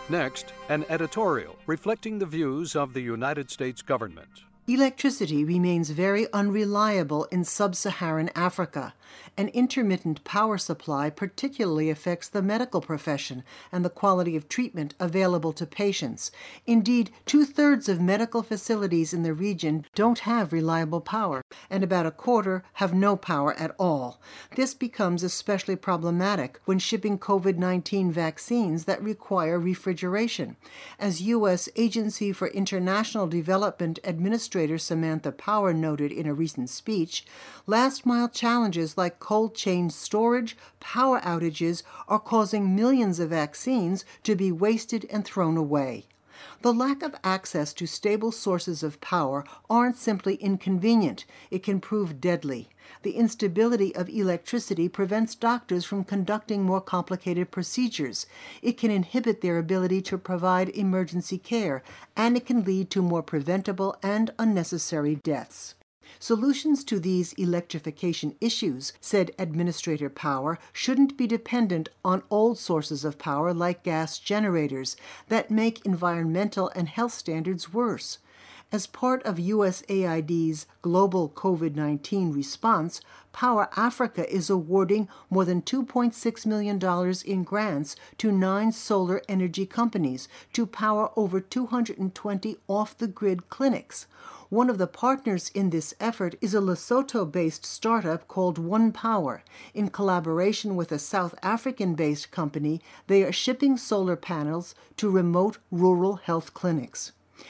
Next, an editorial reflecting the views of the United States government. Electricity remains very unreliable in sub-Saharan Africa. An intermittent power supply particularly affects the medical profession and the quality of treatment available to patients. Indeed, 2/3 of medical facilities in the region don't have reliable power, and about a quarter have no power at all. This becomes especially problematic when shipping COVID-19 vaccines that require refrigeration. As U.S. Agency for International Development Administrator Samantha Power noted in a recent speech, last-mile challenges like cold chain storage, power outages are causing millions of vaccines to be wasted and thrown away. The lack of access to stable sources of power aren't simply inconvenient, it can prove deadly. The instability of electricity prevents doctors from conducting more complicated procedures. It can inhibit their ability to provide emergency care, and it can lead to more preventable and unnecessary deaths. Solutions to these electrification issues, said Administrator Power, shouldn't be dependent on old sources of power like gas generators that make environmental and health standards worse. As part of USAID's global COVID-19 response, Power Africa is awarding more than $2.6 million in grants to 9 solar energy companies to power over 220 off-the-grid clinics. One of the partners in this effort is a Lesotho-based startup called One Power. In collaboration with a South African-based company, they are shipping solar panels to remote rural health clinics.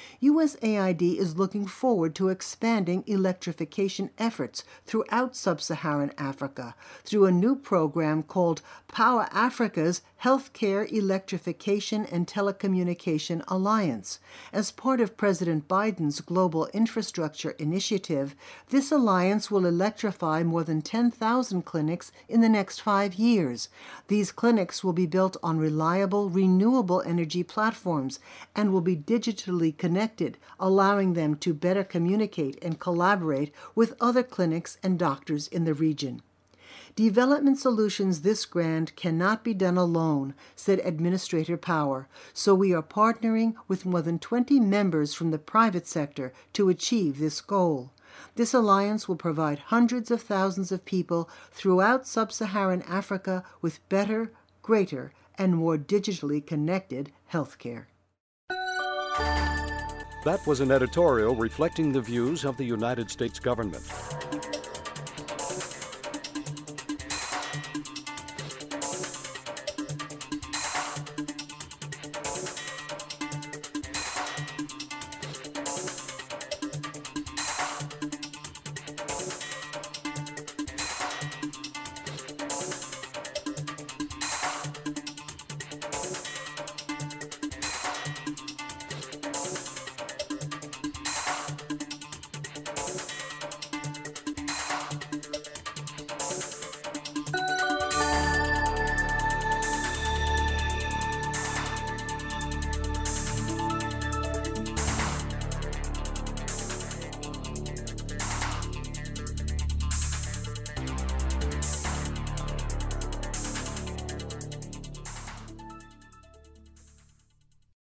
USAID is looking forward to expanding electrification efforts throughout sub-Saharan Africa through a new program called Power Africa's Healthcare Electrification and Telecommunication Alliance. As part of President Biden's Global Infrastructure Initiative, this alliance will electrify more than 10,000 clinics in the next 5 years. These clinics will be built on reliable, renewable energy platforms and will be digitally connected, allowing them to better communicate and collaborate with other clinics and doctors in the region. Development solutions this grand cannot be done alone, said Administrator Power, so we are partnering with more than 20 members from the private sector to achieve this goal. This alliance will provide hundreds of thousands of people throughout sub-Saharan Africa with better, greater, and more digitally connected health care. That was an editorial reflecting the views of the United States government.